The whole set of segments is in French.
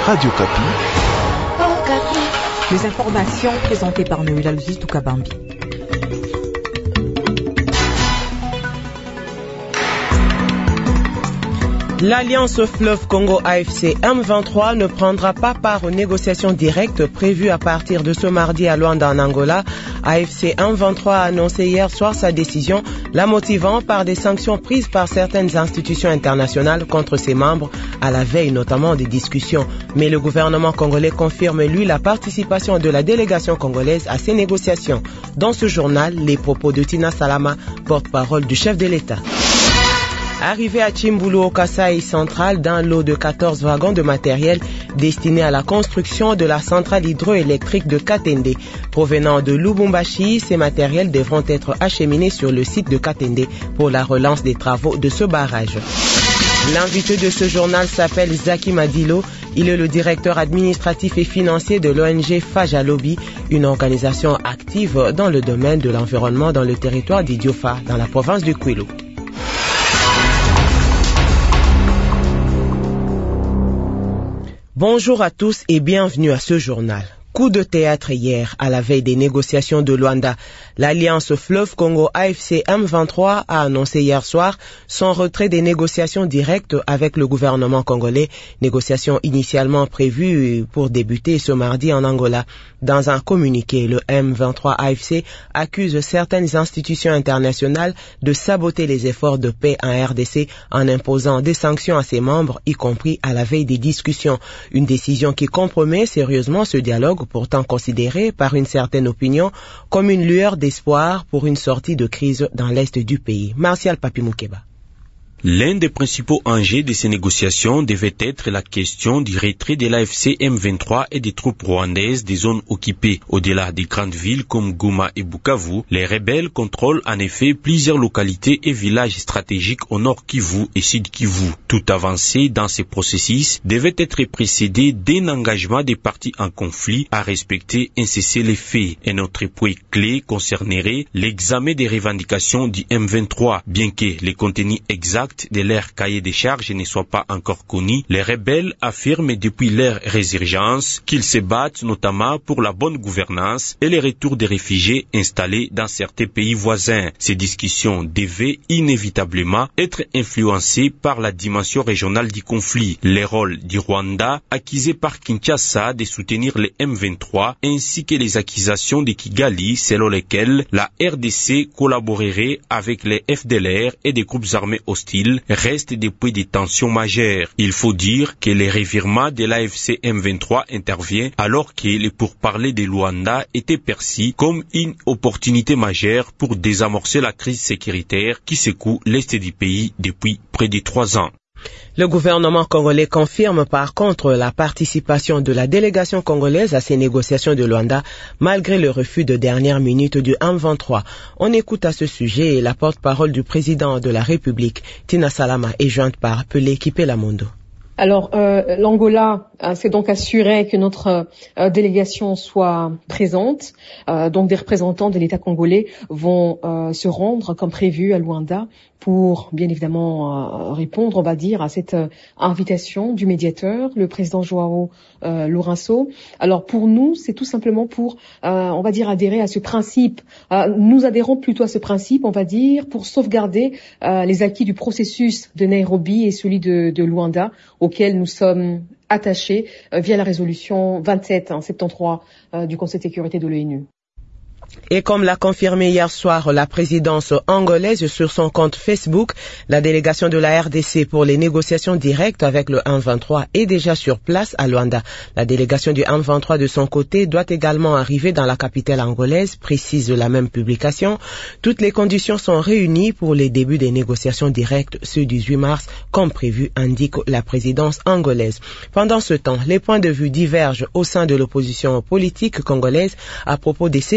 Radio Kapi. Les informations présentées par Noël Alvis Toukabambi. L'Alliance Fleuve Congo AFC M23 ne prendra pas part aux négociations directes prévues à partir de ce mardi à Luanda en Angola. AFC M23 a annoncé hier soir sa décision, la motivant par des sanctions prises par certaines institutions internationales contre ses membres, à la veille notamment des discussions. Mais le gouvernement congolais confirme, lui, la participation de la délégation congolaise à ces négociations. Dans ce journal, les propos de Tina Salama, porte-parole du chef de l'État. Arrivé à Chimbulu au Kasai central d'un lot de 14 wagons de matériel destinés à la construction de la centrale hydroélectrique de Katende. Provenant de Lubumbashi, ces matériels devront être acheminés sur le site de Katende pour la relance des travaux de ce barrage. L'invité de ce journal s'appelle Zaki Madilo. Il est le directeur administratif et financier de l'ONG Fajalobi, une organisation active dans le domaine de l'environnement dans le territoire d'Idiofa, dans la province du Kwilu. Bonjour à tous et bienvenue à ce journal. Coup de théâtre hier, à la veille des négociations de Luanda. L'Alliance Fleuve Congo AFC M23 a annoncé hier soir son retrait des négociations directes avec le gouvernement congolais, négociations initialement prévues pour débuter ce mardi en Angola. Dans un communiqué, le M23 AFC accuse certaines institutions internationales de saboter les efforts de paix en RDC en imposant des sanctions à ses membres, y compris à la veille des discussions. Une décision qui compromet sérieusement ce dialogue, pourtant considéré par une certaine opinion comme une lueur d'espoir pour une sortie de crise dans l'est du pays. Martial Papi-Moukeba. L'un des principaux enjeux de ces négociations devait être la question du retrait de l'AFC M23 et des troupes rwandaises des zones occupées. Au-delà des grandes villes comme Goma et Bukavu, les rebelles contrôlent en effet plusieurs localités et villages stratégiques au nord Kivu et sud Kivu. Toute avancée dans ces processus devait être précédée d'un engagement des parties en conflit à respecter un cessez-le-feu. Un autre point clé concernerait l'examen des revendications du M23. Bien que les contenus exacts de leur cahier des charges ne soit pas encore connu, les rebelles affirment depuis leur résurgence qu'ils se battent notamment pour la bonne gouvernance et le retour des réfugiés installés dans certains pays voisins. Ces discussions devaient inévitablement être influencées par la dimension régionale du conflit. Le rôle du Rwanda, accusé par Kinshasa de soutenir les M23, ainsi que les accusations de Kigali selon lesquelles la RDC collaborerait avec les FDLR et des groupes armés hostiles, reste des points de tension majeures. Il faut dire que le revirement de l'AFC M23 intervient alors que les pourparlers de Luanda étaient perçus comme une opportunité majeure pour désamorcer la crise sécuritaire qui secoue l'est du pays depuis près de 3 ans. Le gouvernement congolais confirme par contre la participation de la délégation congolaise à ces négociations de Luanda, malgré le refus de dernière minute du M23. On écoute à ce sujet la porte-parole du président de la République, Tina Salama, est jointe par Pelé Kipelamondo. Alors, l'Angola s'est donc assuré que notre délégation soit présente. Donc, des représentants de l'État congolais vont se rendre comme prévu à Luanda pour, bien évidemment, répondre, on va dire, à cette invitation du médiateur, le président Joao Lourenço. Alors, pour nous, c'est tout simplement pour, on va dire, adhérer à ce principe. Nous adhérons plutôt à ce principe, on va dire, pour sauvegarder les acquis du processus de Nairobi et celui de Luanda, auquel nous sommes attachés via la résolution 2773 du Conseil de sécurité de l'ONU. Et comme l'a confirmé hier soir la présidence angolaise sur son compte Facebook, la délégation de la RDC pour les négociations directes avec le M23 est déjà sur place à Luanda. La délégation du M23 de son côté doit également arriver dans la capitale angolaise, précise la même publication. Toutes les conditions sont réunies pour les débuts des négociations directes ce 18 mars, comme prévu, indique la présidence angolaise. Pendant ce temps, les points de vue divergent au sein de l'opposition politique congolaise à propos de ces éventuels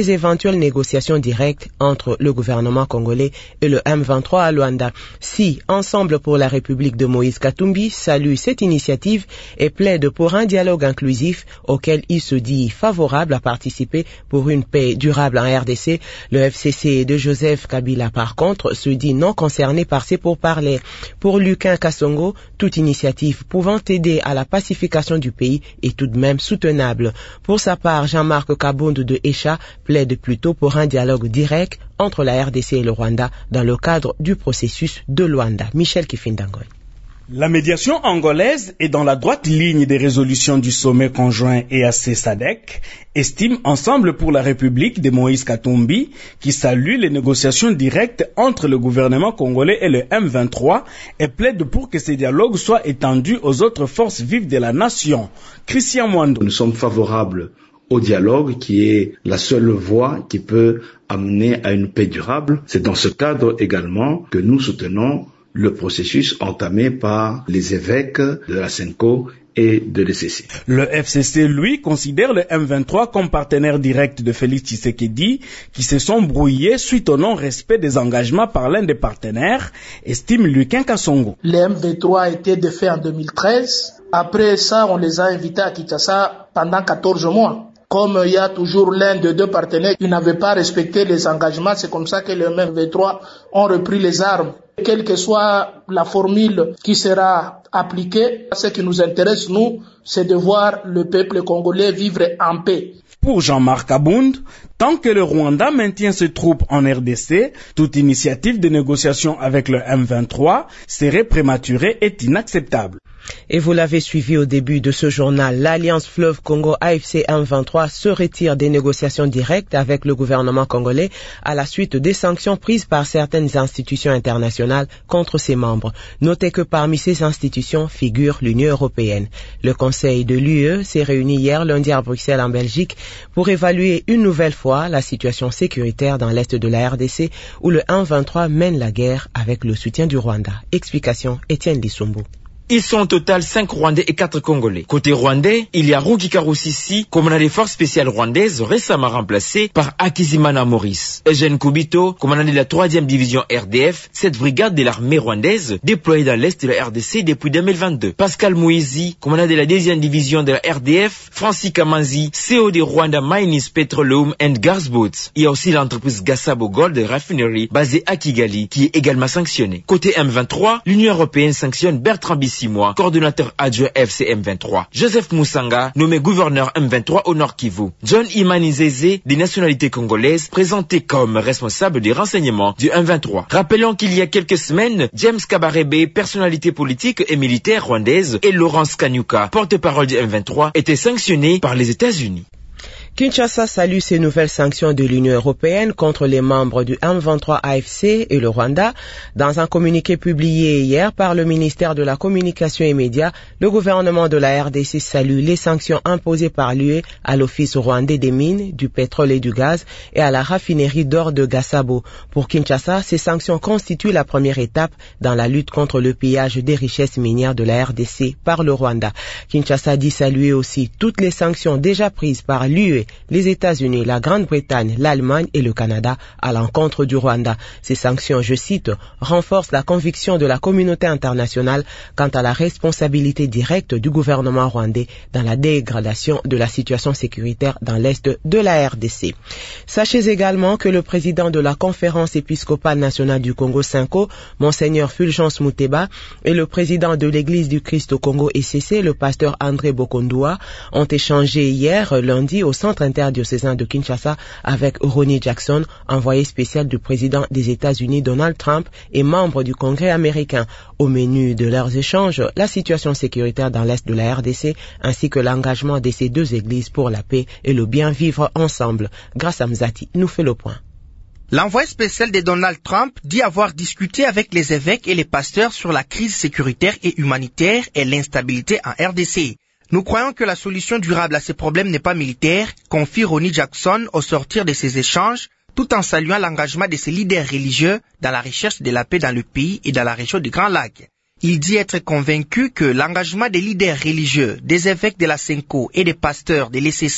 d'éventuelles négociations directes entre le gouvernement congolais et le M23 à Luanda. Si Ensemble pour la République de Moïse Katumbi salue cette initiative et plaide pour un dialogue inclusif auquel il se dit favorable à participer pour une paix durable en RDC, le FCC de Joseph Kabila par contre se dit non concerné par ces pourparlers. Pour Luquin Kassongo, toute initiative pouvant aider à la pacification du pays est tout de même soutenable. Pour sa part, Jean-Marc Kabonde de Echa plaide plutôt pour un dialogue direct entre la RDC et le Rwanda dans le cadre du processus de Luanda. Michel Kifindangoy. La médiation angolaise est dans la droite ligne des résolutions du sommet conjoint EAC-SADC, estime Ensemble pour la République de Moïse Katumbi, qui salue les négociations directes entre le gouvernement congolais et le M23 et plaide pour que ces dialogues soient étendus aux autres forces vives de la nation. Christian Mwando. Nous sommes favorables au dialogue qui est la seule voie qui peut amener à une paix durable. C'est dans ce cadre également que nous soutenons le processus entamé par les évêques de la SENCO et de l'ECC. Le FCC, lui, considère le M23 comme partenaire direct de Félix Tshisekedi, qui se sont brouillés suite au non-respect des engagements par l'un des partenaires, estime Luquin Kassongo. Le M23 a été défait en 2013. Après ça, on les a invités à Kinshasa pendant 14 mois. Comme il y a toujours l'un des deux partenaires qui n'avait pas respecté les engagements, c'est comme ça que le M23 ont repris les armes. Quelle que soit la formule qui sera appliquée, ce qui nous intéresse, nous, c'est de voir le peuple congolais vivre en paix. Pour Jean-Marc Abound, tant que le Rwanda maintient ses troupes en RDC, toute initiative de négociation avec le M23 serait prématurée et inacceptable. Et vous l'avez suivi au début de ce journal, l'Alliance Fleuve Congo AFC M23 se retire des négociations directes avec le gouvernement congolais à la suite des sanctions prises par certaines institutions internationales contre ses membres. Notez que parmi ces institutions figure l'Union européenne. Le Conseil de l'UE s'est réuni hier lundi à Bruxelles en Belgique pour évaluer une nouvelle fois la situation sécuritaire dans l'est de la RDC où le M23 mène la guerre avec le soutien du Rwanda. Explication Étienne Lissumbu. Ils sont au total 5 Rwandais et 4 Congolais. Côté rwandais, il y a Ruki Karusisi, commandant des forces spéciales rwandaises, récemment remplacé par Akizimana Maurice. Eugène Kubito, commandant de la 3e division RDF, cette brigade de l'armée rwandaise, déployée dans l'est de la RDC depuis 2022. Pascal Mouizi, commandant de la 2e division de la RDF, Francis Kamanzi, CEO de Rwanda Mining Petroleum and Gas Boats. Il y a aussi l'entreprise Gasabo Gold Refinery, basée à Kigali, qui est également sanctionnée. Côté M23, l'Union européenne sanctionne Bertrand Bissimo, coordonnateur adjoint FC M23. Joseph Moussanga, nommé gouverneur M23 au Nord Kivu. John Imanizeze, des nationalités congolaises, présenté comme responsable des renseignements du M23. Rappelons qu'il y a quelques semaines, James Kabarebe, personnalité politique et militaire rwandaise, et Laurence Kanyuka, porte-parole du M23, étaient sanctionnés par les États-Unis. Kinshasa salue ces nouvelles sanctions de l'Union européenne contre les membres du M23 AFC et le Rwanda. Dans un communiqué publié hier par le ministère de la Communication et Médias, le gouvernement de la RDC salue les sanctions imposées par l'UE à l'Office rwandais des mines, du pétrole et du gaz et à la raffinerie d'or de Gasabo. Pour Kinshasa, ces sanctions constituent la première étape dans la lutte contre le pillage des richesses minières de la RDC par le Rwanda. Kinshasa dit saluer aussi toutes les sanctions déjà prises par l'UE, les États-Unis, la Grande-Bretagne, l'Allemagne et le Canada à l'encontre du Rwanda. Ces sanctions, je cite, renforcent la conviction de la communauté internationale quant à la responsabilité directe du gouvernement rwandais dans la dégradation de la situation sécuritaire dans l'est de la RDC. Sachez également que le président de la Conférence épiscopale nationale du Congo Cinco, Monseigneur Fulgence Muteba, et le président de l'Église du Christ au Congo ECC, le pasteur André Bokondua, ont échangé hier lundi au centre interdiocésain de Kinshasa avec Ronnie Jackson, envoyé spécial du président des États-Unis Donald Trump et membre du Congrès américain. Au menu de leurs échanges, la situation sécuritaire dans l'est de la RDC ainsi que l'engagement de ces deux églises pour la paix et le bien vivre ensemble. Grâce à Mzati nous fait le point. L'envoyé spécial de Donald Trump dit avoir discuté avec les évêques et les pasteurs sur la crise sécuritaire et humanitaire et l'instabilité en RDC. Nous croyons que la solution durable à ces problèmes n'est pas militaire, confie Ronnie Jackson au sortir de ces échanges, tout en saluant l'engagement de ses leaders religieux dans la recherche de la paix dans le pays et dans la région du Grand Lac. Il dit être convaincu que l'engagement des leaders religieux, des évêques de la SENCO et des pasteurs de l'ECC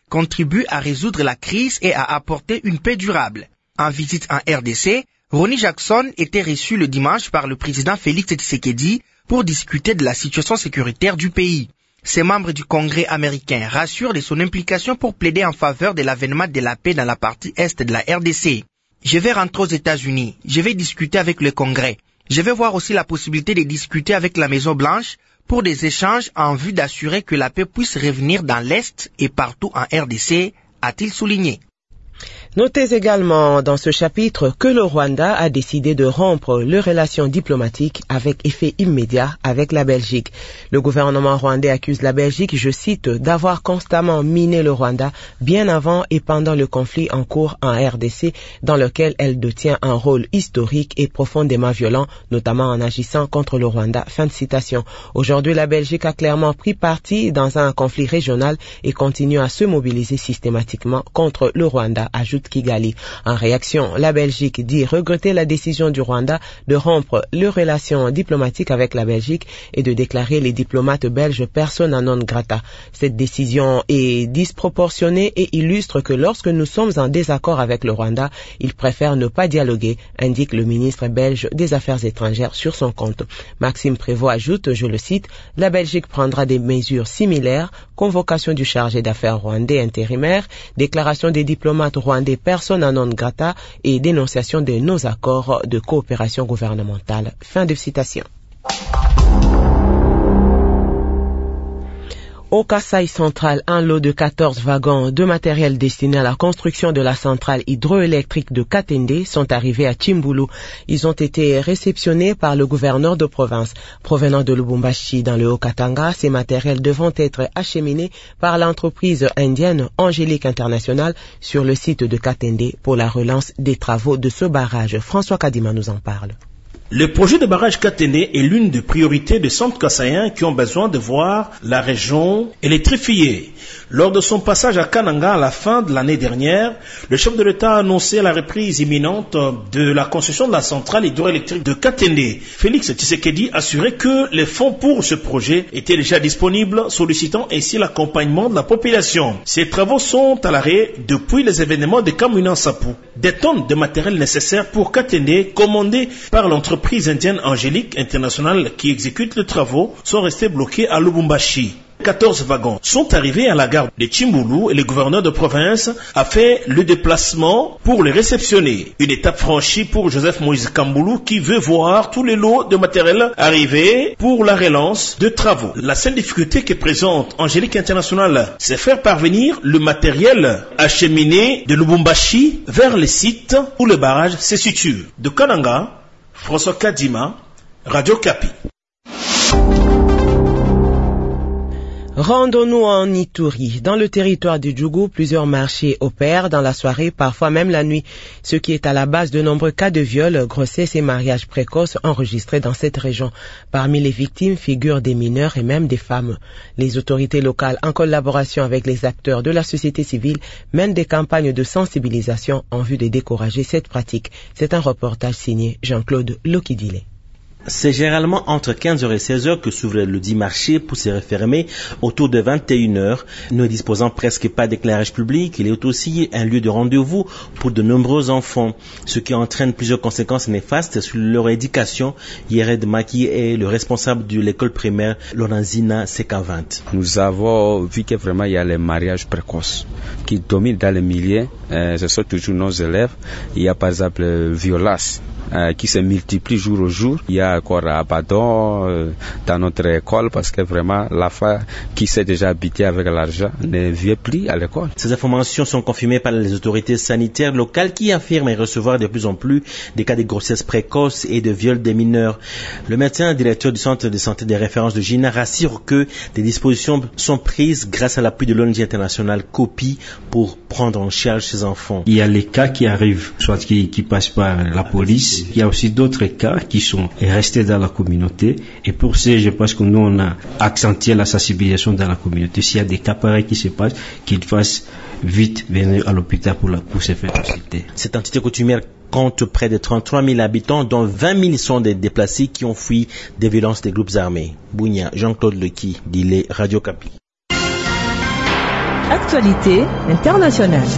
contribue à résoudre la crise et à apporter une paix durable. En visite en RDC, Ronnie Jackson était reçu le dimanche par le président Félix Tshisekedi pour discuter de la situation sécuritaire du pays. Ces membres du Congrès américain rassurent de son implication pour plaider en faveur de l'avènement de la paix dans la partie est de la RDC. Je vais rentrer aux États-Unis. Je vais discuter avec le Congrès. Je vais voir aussi la possibilité de discuter avec la Maison-Blanche pour des échanges en vue d'assurer que la paix puisse revenir dans l'Est et partout en RDC, a-t-il souligné. Notez également dans ce chapitre que le Rwanda a décidé de rompre les relations diplomatiques avec effet immédiat avec la Belgique. Le gouvernement rwandais accuse la Belgique, je cite, d'avoir constamment miné le Rwanda bien avant et pendant le conflit en cours en RDC dans lequel elle détient un rôle historique et profondément violent, notamment en agissant contre le Rwanda. Fin de citation. Aujourd'hui, la Belgique a clairement pris parti dans un conflit régional et continue à se mobiliser systématiquement contre le Rwanda, ajoute Kigali. En réaction, la Belgique dit regretter la décision du Rwanda de rompre les relations diplomatiques avec la Belgique et de déclarer les diplomates belges persona non grata. Cette décision est disproportionnée et illustre que lorsque nous sommes en désaccord avec le Rwanda, il préfère ne pas dialoguer, indique le ministre belge des Affaires étrangères sur son compte. Maxime Prévost ajoute, je le cite, la Belgique prendra des mesures similaires, convocation du chargé d'affaires rwandais intérimaire, déclaration des diplomates rwandais persona non grata et dénonciation de nos accords de coopération gouvernementale. Fin de citation. Au Kasaï central, un lot de 14 wagons de matériel destiné à la construction de la centrale hydroélectrique de Katende sont arrivés à Chimbulu. Ils ont été réceptionnés par le gouverneur de province. Provenant de Lubumbashi dans le Haut-Katanga, ces matériels devront être acheminés par l'entreprise indienne Angélique International sur le site de Katende pour la relance des travaux de ce barrage. François Kadima nous en parle. Le projet de barrage Katende est l'une des priorités des centres kassaïens qui ont besoin de voir la région électrifiée. Lors de son passage à Kananga à la fin de l'année dernière, le chef de l'État a annoncé la reprise imminente de la construction de la centrale hydroélectrique de Katende. Félix Tshisekedi a assuré que les fonds pour ce projet étaient déjà disponibles, sollicitant ainsi l'accompagnement de la population. Ces travaux sont à l'arrêt depuis les événements de Kamuna-Sapu. Des tonnes de matériel nécessaire pour Katende, commandées par l'entreprise indienne Angélique International qui exécute les travaux, sont restés bloqués à Lubumbashi. 14 wagons sont arrivés à la gare de Chimbulu et le gouverneur de province a fait le déplacement pour les réceptionner. Une étape franchie pour Joseph Moïse Kambulu qui veut voir tous les lots de matériel arriver pour la relance de travaux. La seule difficulté que présente Angélique International, c'est faire parvenir le matériel acheminé de Lubumbashi vers les sites où le barrage se situe. De Kananga, François Kadima, Radio Kapi. Rendons-nous en Ituri. Dans le territoire du Djougou, plusieurs marchés opèrent dans la soirée, parfois même la nuit, ce qui est à la base de nombreux cas de viol, grossesse et mariages précoces enregistrés dans cette région. Parmi les victimes figurent des mineurs et même des femmes. Les autorités locales, en collaboration avec les acteurs de la société civile, mènent des campagnes de sensibilisation en vue de décourager cette pratique. C'est un reportage signé Jean-Claude Lokidile. C'est généralement entre 15h et 16h que s'ouvre le dit marché pour se refermer autour de 21h. Ne disposant presque pas d'éclairage public, il est aussi un lieu de rendez-vous pour de nombreux enfants, ce qui entraîne plusieurs conséquences néfastes sur leur éducation. Yered Maki est le responsable de l'école primaire Loranzina CK20. Nous avons vu que vraiment il y a les mariages précoces qui dominent dans les milieux. Ce sont toujours nos élèves. Il y a par exemple violence qui se multiplient jour au jour. Il y a encore abandon dans notre école parce que vraiment l'enfant qui s'est déjà habitué avec l'argent ne vient plus à l'école. Ces informations sont confirmées par les autorités sanitaires locales qui affirment recevoir de plus en plus des cas de grossesse précoce et de viol des mineurs. Le médecin directeur du centre de santé des références de Gina rassure que des dispositions sont prises grâce à l'appui de l'ONG internationale COPI pour prendre en charge ces enfants. Il y a les cas qui arrivent, soit qui passent par la police. Il y a aussi d'autres cas qui sont restés dans la communauté. Et pour ça, je pense que nous, on a accentué la sensibilisation dans la communauté. S'il y a des cas pareils qui se passent, qu'ils fassent vite venir à l'hôpital pour se faire consulter. Cette entité coutumière compte près de 33 000 habitants, dont 20 000 sont des déplacés qui ont fui des violences des groupes armés. Bounia, Jean-Claude Lequi, Dilé, Radio Kapi. Actualité internationale.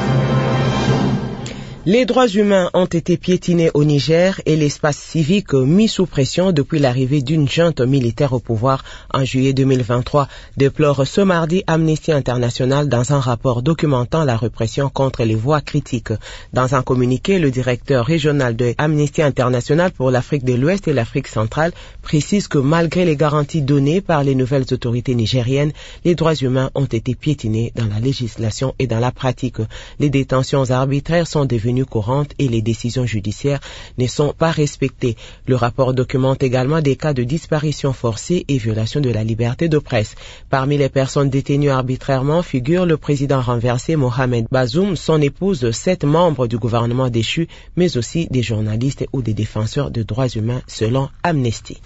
Les droits humains ont été piétinés au Niger et l'espace civique mis sous pression depuis l'arrivée d'une junte militaire au pouvoir en juillet 2023, déplore ce mardi Amnesty International dans un rapport documentant la répression contre les voix critiques. Dans un communiqué, le directeur régional de Amnesty International pour l'Afrique de l'Ouest et l'Afrique centrale précise que malgré les garanties données par les nouvelles autorités nigériennes, les droits humains ont été piétinés dans la législation et dans la pratique. Les détentions arbitraires sont devenues courantes et les décisions judiciaires ne sont pas respectées. Le rapport documente également des cas de disparition forcée et violation de la liberté de presse. Parmi les personnes détenues arbitrairement figure le président renversé Mohamed Bazoum, son épouse, 7 membres du gouvernement déchu, mais aussi des journalistes ou des défenseurs de droits humains selon Amnesty.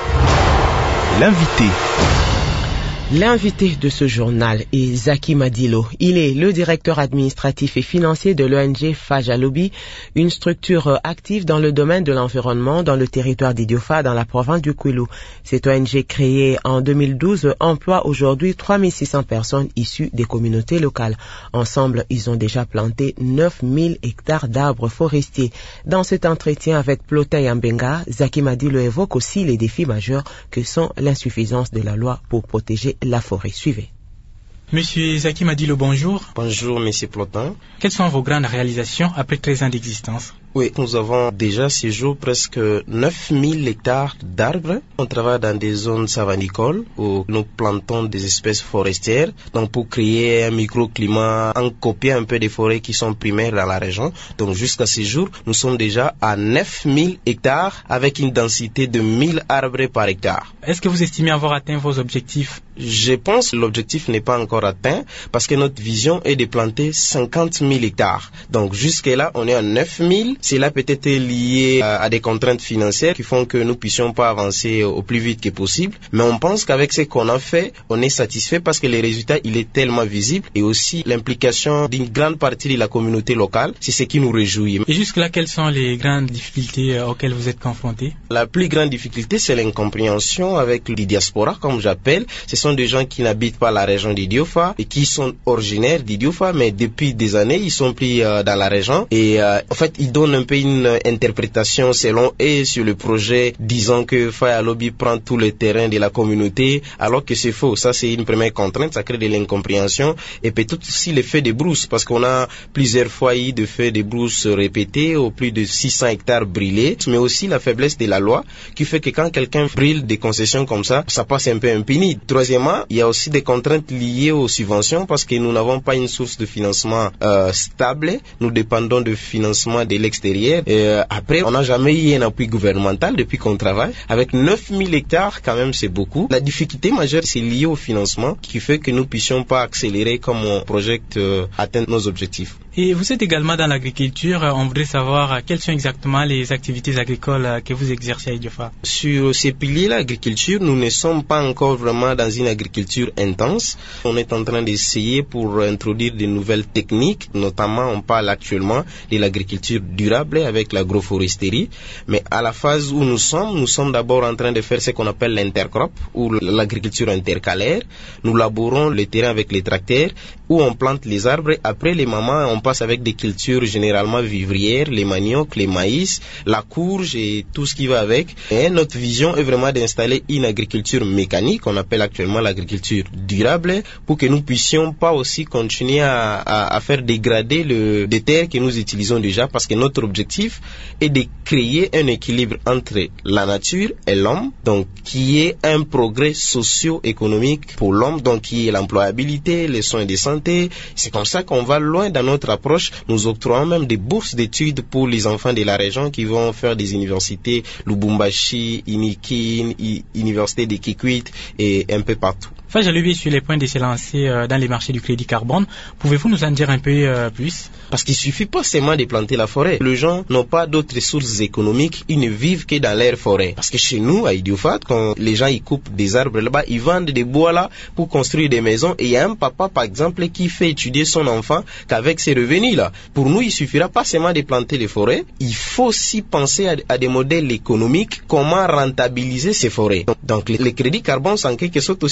L'invité de ce journal est Zaki Madilo. Il est le directeur administratif et financier de l'ONG Fajalobi, une structure active dans le domaine de l'environnement dans le territoire d'Idiofa dans la province du Kwilu. Cette ONG créée en 2012 emploie aujourd'hui 3600 personnes issues des communautés locales. Ensemble, ils ont déjà planté 9000 hectares d'arbres forestiers. Dans cet entretien avec Plotin Yambenga, Zaki Madilo évoque aussi les défis majeurs que sont l'insuffisance de la loi pour protéger la forêt. Suivez. Monsieur Zaki Madilo, bonjour. Bonjour, monsieur Plotin. Quelles sont vos grandes réalisations après 13 ans d'existence? Oui, nous avons déjà ce jour presque 9000 hectares d'arbres. On travaille dans des zones savanicoles où nous plantons des espèces forestières. Donc pour créer un microclimat, en copier un peu des forêts qui sont primaires dans la région. Donc jusqu'à ce jour, nous sommes déjà à 9000 hectares avec une densité de 1000 arbres par hectare. Est-ce que vous estimez avoir atteint vos objectifs? Je pense que l'objectif n'est pas encore atteint parce que notre vision est de planter 50 000 hectares. Donc jusque-là, on est à 9000. Cela peut être lié à des contraintes financières qui font que nous puissions pas avancer au plus vite que possible. Mais on pense qu'avec ce qu'on a fait, on est satisfait parce que le résultat, il est tellement visible et aussi l'implication d'une grande partie de la communauté locale, c'est ce qui nous réjouit. Et jusque-là, quelles sont les grandes difficultés auxquelles vous êtes confrontés? La plus grande difficulté, c'est l'incompréhension avec les diasporas, comme j'appelle. Ce sont des gens qui n'habitent pas la région d'Idiofa et qui sont originaires d'Idiofa, mais depuis des années, ils sont pris dans la région et en fait, ils donnent un peu une interprétation selon eux sur le projet, disant que Fajalobi prend tout le terrain de la communauté, alors que c'est faux. Ça, c'est une première contrainte, ça crée de l'incompréhension et peut-être aussi le feu de brousse, parce qu'on a plusieurs fois eu de feux de brousse répétés, au plus de 600 hectares brûlés, mais aussi la faiblesse de la loi qui fait que quand quelqu'un brûle des concessions comme ça passe un peu impuni. Troisièmement, il y a aussi des contraintes liées aux subventions parce que nous n'avons pas une source de financement stable. Nous dépendons de financement de l'extérieur. Après, on n'a jamais eu un appui gouvernemental depuis qu'on travaille. Avec 9000 hectares, quand même, c'est beaucoup. La difficulté majeure, c'est lié au financement qui fait que nous puissions pas accélérer comme on projette atteindre nos objectifs. Et vous êtes également dans l'agriculture. On voudrait savoir quelles sont exactement les activités agricoles que vous exercez à Idiofa. Sur ces piliers, l'agriculture, nous ne sommes pas encore vraiment dans une agriculture intense. On est en train d'essayer pour introduire de nouvelles techniques. Notamment, on parle actuellement de l'agriculture durable avec l'agroforesterie. Mais à la phase où nous sommes d'abord en train de faire ce qu'on appelle l'intercrop ou l'agriculture intercalaire. Nous labourons le terrain avec les tracteurs où on plante les arbres. Après les mamans, on passe avec des cultures généralement vivrières, les maniocs, les maïs, la courge et tout ce qui va avec. Et notre vision est vraiment d'installer une agriculture mécanique, qu'on appelle actuellement l'agriculture durable, pour que nous puissions pas aussi continuer à faire dégrader les terres que nous utilisons déjà, parce que notre objectif est de créer un équilibre entre la nature et l'homme, donc qui est un progrès socio-économique pour l'homme, donc qui est l'employabilité, les soins de santé. C'est comme ça qu'on va loin dans notre approche. Nous octroyons même des bourses d'études pour les enfants de la région qui vont faire des universités, Lubumbashi, Inikin, Université de Kikwit et un peu partout. Fajalobi est sur les points de se lancer dans les marchés du crédit carbone. Pouvez-vous nous en dire un peu plus? Parce qu'il suffit pas seulement de planter la forêt. Les gens n'ont pas d'autres sources économiques. Ils ne vivent que dans leur forêt. Parce que chez nous, à Idiofa, quand les gens ils coupent des arbres là-bas, ils vendent des bois là pour construire des maisons. Et il y a un papa, par exemple, qui fait étudier son enfant qu'avec ces revenus-là. Pour nous, il suffira pas seulement de planter les forêts. Il faut aussi penser à des modèles économiques, comment rentabiliser ces forêts. Donc, le crédit carbone, c'est en quelque sorte aussi un permis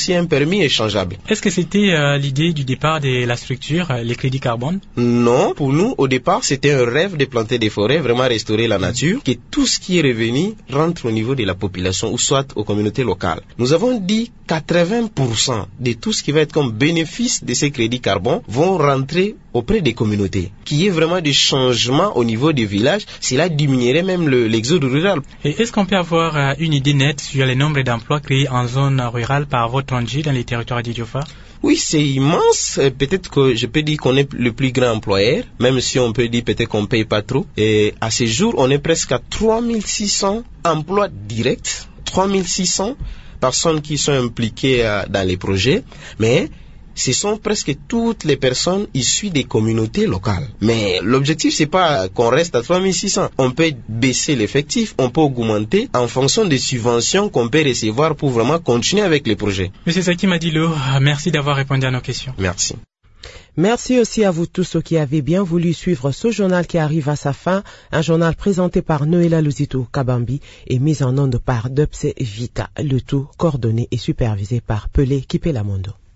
permis échangeables. Est-ce que c'était l'idée du départ de la structure, les crédits carbone? Non, pour nous, au départ, c'était un rêve de planter des forêts, vraiment restaurer la nature, que tout ce qui est revenu rentre au niveau de la population ou soit aux communautés locales. Nous avons dit 80% de tout ce qui va être comme bénéfice de ces crédits carbone vont rentrer auprès des communautés. Qu'il y ait vraiment des changements au niveau des villages, cela diminuerait même l'exode rural. Et est-ce qu'on peut avoir une idée nette sur le nombre d'emplois créés en zone rurale par votre ONG dans les territoires d'Idiofa? Oui, c'est immense. Peut-être que je peux dire qu'on est le plus grand employeur, même si on peut dire peut-être qu'on paye pas trop. Et à ce jour, on est presque à 3600 emplois directs, 3600 personnes qui sont impliquées dans les projets, mais ce sont presque toutes les personnes issues des communautés locales. Mais l'objectif, c'est pas qu'on reste à 3600. On peut baisser l'effectif, on peut augmenter en fonction des subventions qu'on peut recevoir pour vraiment continuer avec les projets. Monsieur Saki Madilo, merci d'avoir répondu à nos questions. Merci. Merci aussi à vous tous ceux qui avez bien voulu suivre ce journal qui arrive à sa fin, un journal présenté par Noéla Luzito Kabambi et mis en onde par Dubse Vita, le tout coordonné et supervisé par Pelé Kipelamondo.